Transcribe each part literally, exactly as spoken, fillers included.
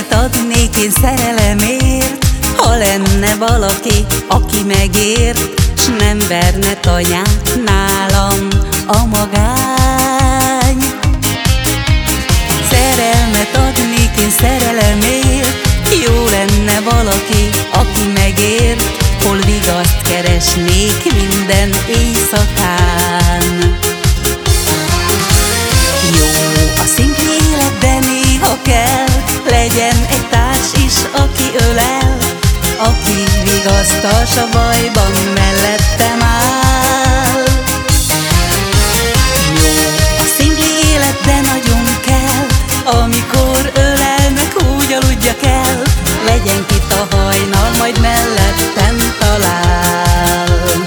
Szerelmet adnék én szerelemért, ha lenne valaki, aki megért, s nem verne tanyát nálam a magány. Szerelmet adnék én szerelemért, jó lenne valaki, aki megért, hol vigaszt keresnék minden éjszakán. Jó a szingli élet, de néha kell legyen egy társ is, aki ölel, aki vigasztal, s a bajban mellettem áll. Jó a szingli élet, de nagyon kell, amikor ölelnek, úgy aludjak el, legyen kit a hajnal, majd mellettem talál.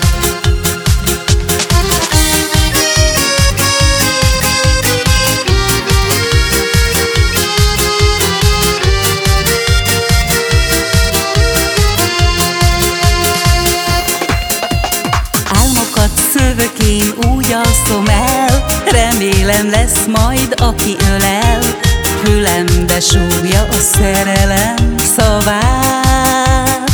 Álmokat szövök én, úgy alszom el, remélem lesz majd, aki ölel, fülembe súgja a szerelem szavát.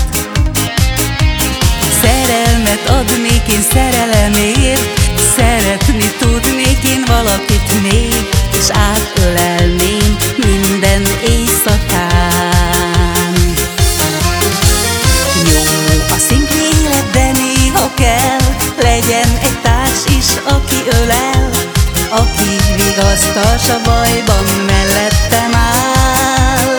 Szerelmet adnék én szerelemért, szeretni tudnék én valakit még, és átölelném minden éjszakán. Jó a szingli élet, de néha kell legyen egy társ is, aki ölel, aki vigasztal, s a bajban mellettem áll.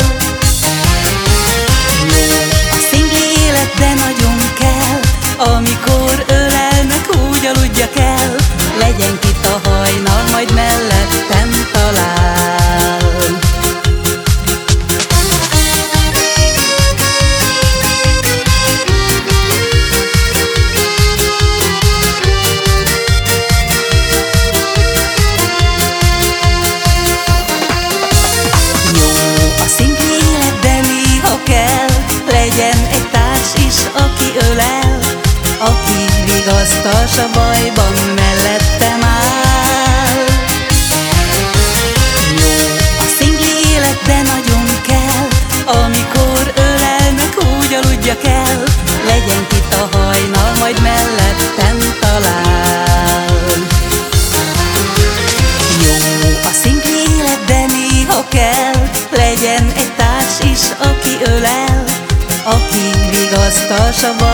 Jó a szingli élet, de nagyon kell, amikor ölelnek, úgy aludjak el, legyen kit a hajnal, majd mellettem talál. Legyen egy társ is, aki ölel, aki vigasztal, s a bajban mellettem áll. Jó a szingli élet, de nagyon kell, amikor ölelnek, úgy aludjak el, legyen kit a hajnal, majd mellettem talál. Jó a szingli élet, de néha kell, legyen egy társ is, aki ölel, aki vigasztal, s a